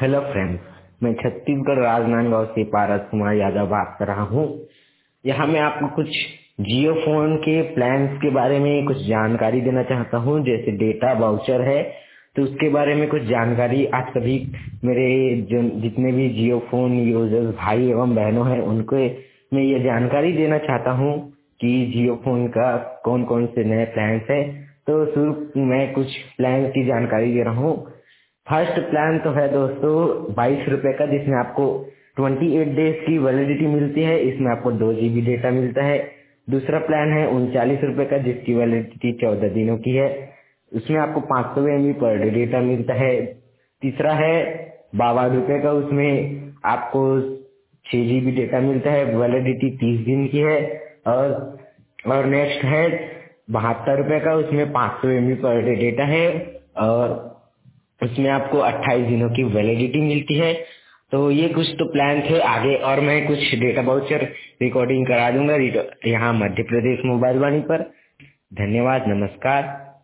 Hello friends, मैं छत्तीसगढ़ राजनांदगांव से पारस कुमार यादव बात कर रहा हूँ। यहाँ मैं आपको कुछ जियो फोन के प्लान्स के बारे में कुछ जानकारी देना चाहता हूँ। जैसे डेटा वाउचर है तो उसके बारे में कुछ जानकारी आप सभी मेरे जो जितने भी जियो फोन यूजर्स भाई एवं बहनों हैं उनको मैं ये जानकारी देना चाहता हूँ कि जियो फोन का कौन कौन से नए प्लान्स है। तो शुरू मैं कुछ प्लान की जानकारी दे रहा हूँ। फर्स्ट प्लान तो है दोस्तों 22 रुपए का, जिसमें आपको 28 डेज की वैलिडिटी मिलती है। इसमें आपको 2 GB डेटा मिलता है। दूसरा प्लान है 39 रुपए का, जिसकी वैलिडिटी 14 दिनों की है। उसमें आपको 500 MB पर डे डेटा मिलता है। तीसरा है 52 रुपए का, उसमें आपको 6 GB डेटा मिलता है। वैलिडिटी 30 दिन की है। और नेक्स्ट है 72 रुपए का, उसमें 500 MB पर डे डेटा है और उसमें आपको 28 दिनों की वैलिडिटी मिलती है। तो ये कुछ तो प्लान थे। आगे और मैं कुछ डेटा वाउचर रिकॉर्डिंग करा दूंगा यहाँ मध्य प्रदेश मोबाइल वाणी पर। धन्यवाद, नमस्कार।